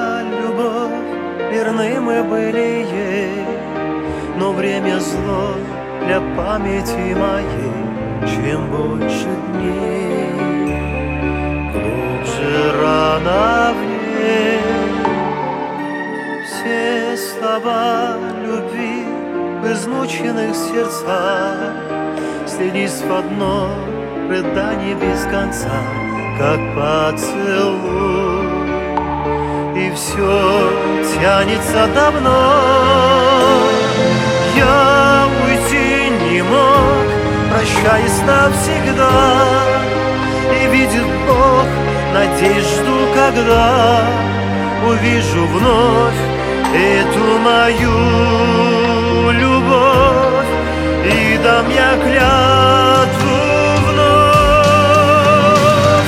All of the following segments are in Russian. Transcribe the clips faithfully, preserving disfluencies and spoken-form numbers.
любовь, верны мы были ей, но время зло для памяти моей. Чем больше дней, глубже рана в ней. Все слова любви в измученных сердцах слились в одно рыдание без конца, как поцелуй. И все тянется давно. Я уйти не мог, прощаясь навсегда. И видит Бог, надеюсь, жду, когда увижу вновь эту мою любовь. И дам я клятву вновь.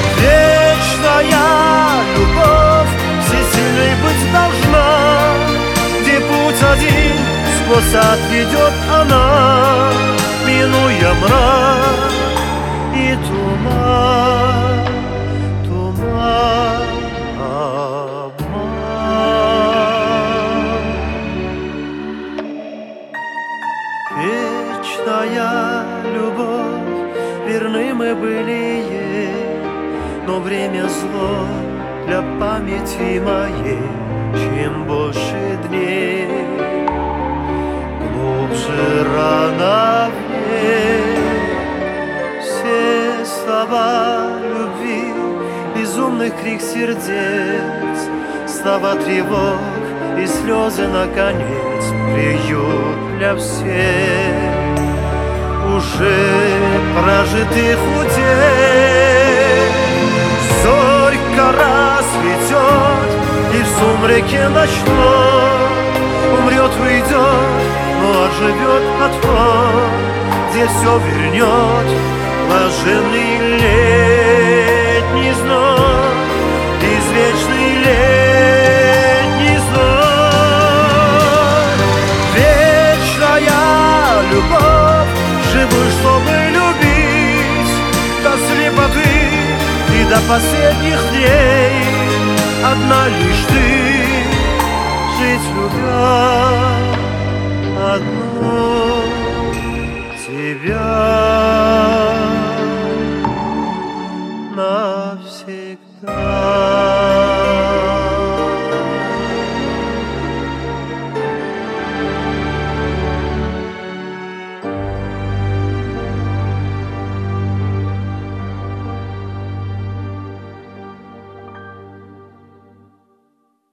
Вечная любовь всесильной быть должна, где путь один сквозь ад ведет она, минуя мрак и туман, туман, обман. Вечная любовь, верны мы были ей, но время зло для памяти моей. Чем больше дней, глубже рана в ней. Все слова любви, безумный крик сердец, слова тревог и слезы, наконец, приют для всех уже прожитых утех. Зорька расцветет, и в сумраке ночной умрет, уйдет, но оживет отход, где все вернет блаженный летний зной, извечный летний зной. Вечная любовь, живу, чтобы любить до слепоты и до последних дней. Одна лишь ты, жить любя одну тебя навсегда.